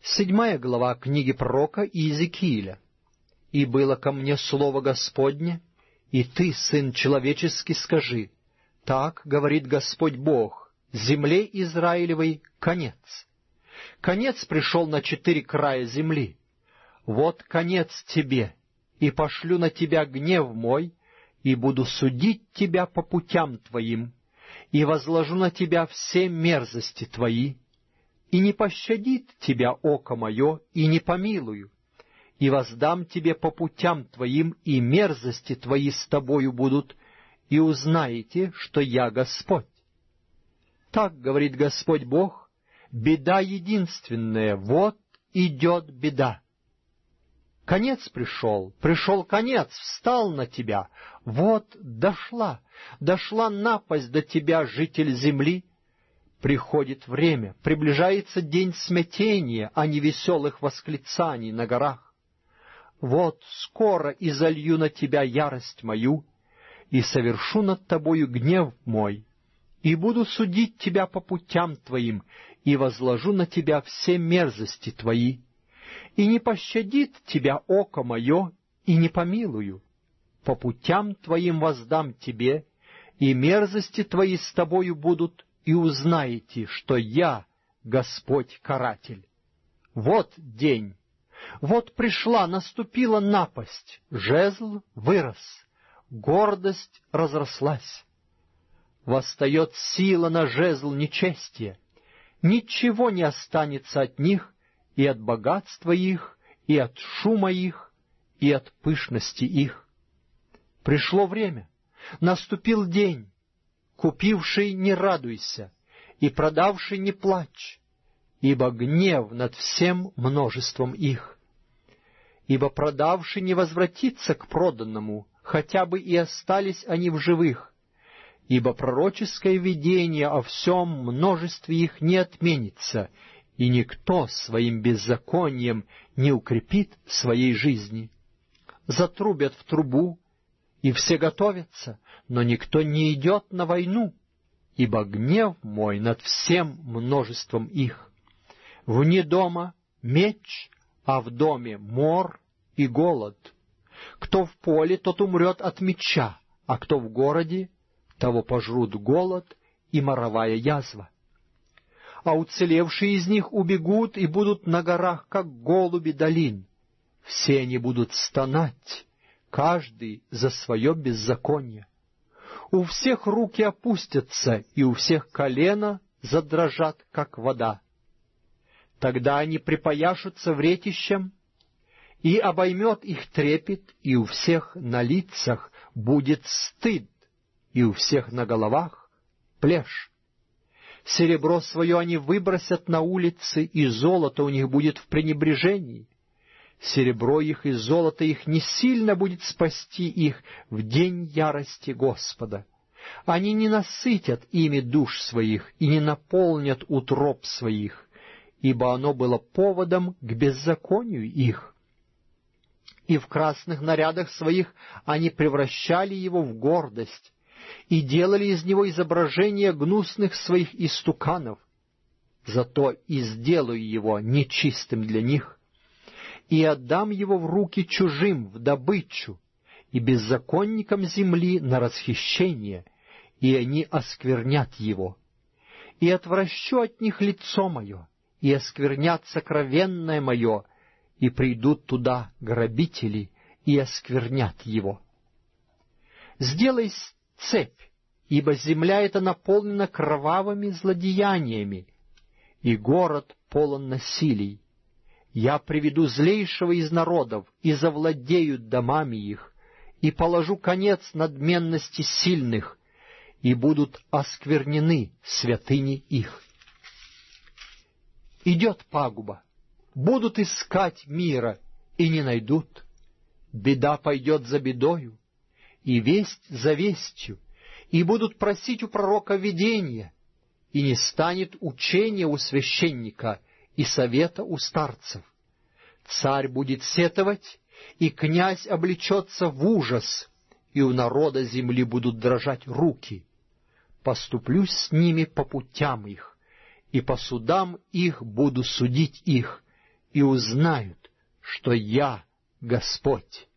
7 глава книги пророка Иезекииля. «И было ко мне слово Господне, и ты, сын человеческий, скажи, так говорит Господь Бог, земле Израилевой конец. Конец пришел на 4 края земли. Вот конец тебе, и пошлю на тебя гнев мой, и буду судить тебя по путям твоим, и возложу на тебя все мерзости твои, и не пощадит тебя око мое, и не помилую, и воздам тебе по путям твоим, и мерзости твои с тобою будут, и узнаете, что я Господь. Так говорит Господь Бог, беда единственная, вот идет беда. Конец пришел конец, встал на тебя, вот дошла напасть до тебя, житель земли. Приходит время, приближается день смятения, а не веселых восклицаний на горах. Вот скоро изолью на тебя ярость мою, и совершу над тобою гнев мой, и буду судить тебя по путям твоим, и возложу на тебя все мерзости твои, и не пощадит тебя око мое, и не помилую. По путям твоим воздам тебе, и мерзости твои с тобою будут, и узнаете, что я Господь каратель. Вот день, вот пришла, наступила напасть, жезл вырос, гордость разрослась. Восстает сила на жезл нечестия, ничего не останется от них, и от богатства их, и от шума их, и от пышности их. Пришло время, наступил день. Купивший не радуйся, и продавший не плачь, ибо гнев над всем множеством их. Ибо продавший не возвратится к проданному, хотя бы и остались они в живых, ибо пророческое видение о всем множестве их не отменится, и никто своим беззаконием не укрепит своей жизни. Затрубят в трубу, и все готовятся, но никто не идет на войну, ибо гнев мой над всем множеством их. Вне дома меч, а в доме мор и голод. Кто в поле, тот умрет от меча, а кто в городе, того пожрут голод и моровая язва. А уцелевшие из них убегут и будут на горах, как голуби долин. Все они будут стонать, каждый за свое беззаконие. У всех руки опустятся, и у всех колена задрожат, как вода. Тогда они припояшутся вретищем, и обоймет их трепет, и у всех на лицах будет стыд, и у всех на головах плешь. Серебро свое они выбросят на улицы, и золото у них будет в пренебрежении. Серебро их и золото их не сильно будет спасти их в день ярости Господа. Они не насытят ими душ своих и не наполнят утроб своих, ибо оно было поводом к беззаконию их. И в красных нарядах своих они превращали его в гордость и делали из него изображения гнусных своих истуканов. Зато и сделаю его нечистым для них, и отдам его в руки чужим, в добычу, и беззаконникам земли на расхищение, и они осквернят его. И отвращу от них лицо мое, и осквернят сокровенное мое, и придут туда грабители, и осквернят его. Сделай цепь, ибо земля эта наполнена кровавыми злодеяниями, и город полон насилий. Я приведу злейшего из народов, и завладею домами их, и положу конец надменности сильных, и будут осквернены святыни их. Идет пагуба, будут искать мира, и не найдут. Беда пойдет за бедою, и весть за вестью, и будут просить у пророка видения, и не станет учения у священника, и совета у старцев. Царь будет сетовать, и князь облечется в ужас, и у народа земли будут дрожать руки. Поступлю с ними по путям их, и по судам их буду судить их, и узнают, что я Господь».